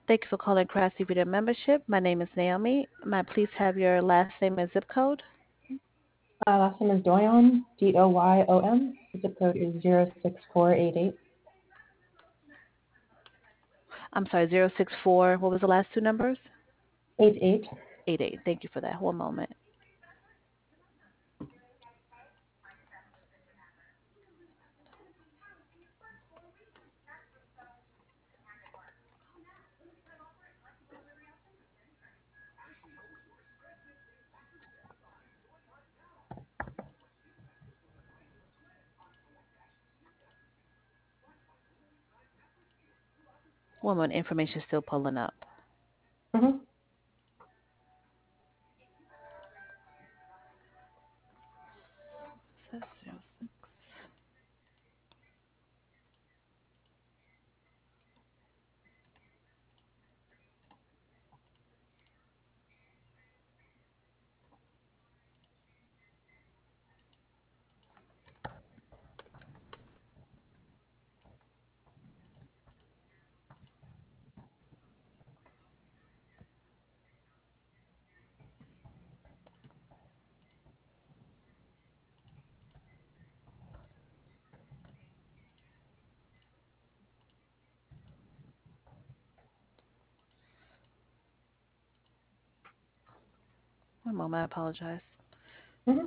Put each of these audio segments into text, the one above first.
Thank you for calling Craftsy Video Membership. My name is Naomi. May I please have your last name and zip code? Last name is Doyon, Doyom. The zip code is 06488. I'm sorry, 064. What was the last two numbers? 88. 88. Thank you for that. One moment. One moment. Information is still pulling up. Mm-hmm. Says 06. One moment. I apologize. Mm-hmm.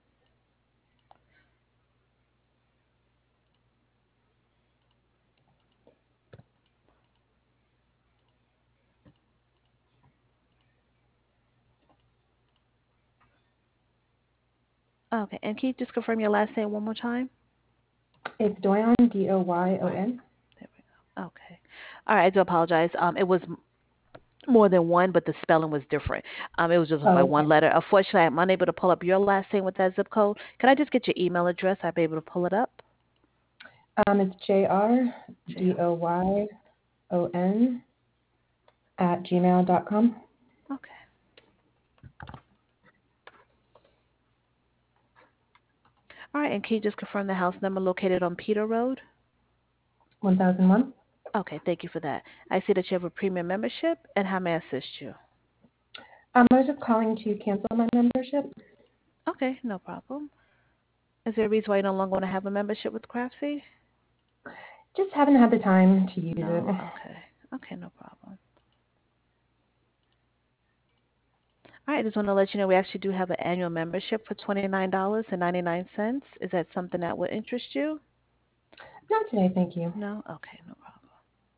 Okay. And can you just confirm your last name one more time? It's Doyon, Doyon. There we go. Okay. All right. I do apologize. It was more than one, but the spelling was different. It was just by Oh, one okay. letter. Unfortunately, I'm unable to pull up your last name with that zip code. Can I just get your email address? I'll be able to pull it up. It's JR, J- Doyon @gmail.com. Okay. All right. And can you just confirm the house number located on Peter Road? 1001. Okay. Thank you for that. I see that you have a premium membership. And how may I assist you? I was just calling to cancel my membership. Okay. No problem. Is there a reason why you no longer want to have a membership with Craftsy? Just haven't had the time to use it. No. Okay. Okay. No problem. All right, I just want to let you know we actually do have an annual membership for $29.99. Is that something that would interest you? Not today, thank you. No? Okay, no problem.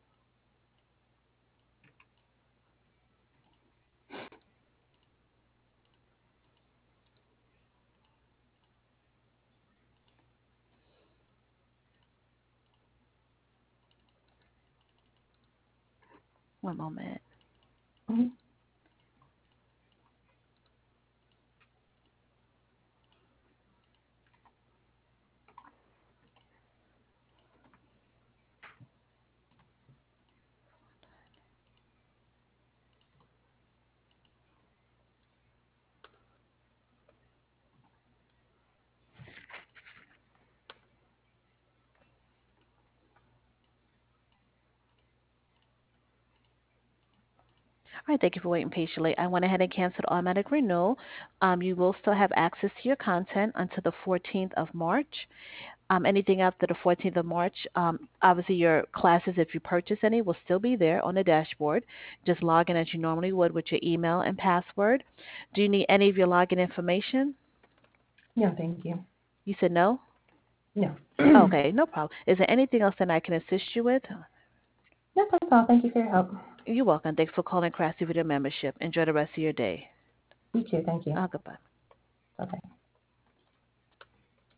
One moment. Mm-hmm. All right, thank you for waiting patiently. I went ahead and canceled automatic renewal. You will still have access to your content until the 14th of March. Anything after the 14th of March, obviously your classes, if you purchase any, will still be there on the dashboard. Just log in as you normally would with your email and password. Do you need any of your login information? No, thank you. You said no? No. Okay, no problem. Is there anything else that I can assist you with? No, that's all. Thank you for your help. You're welcome. Thanks for calling Craftsy Video Membership. Enjoy the rest of your day. You too, thank you. Goodbye. Bye-bye.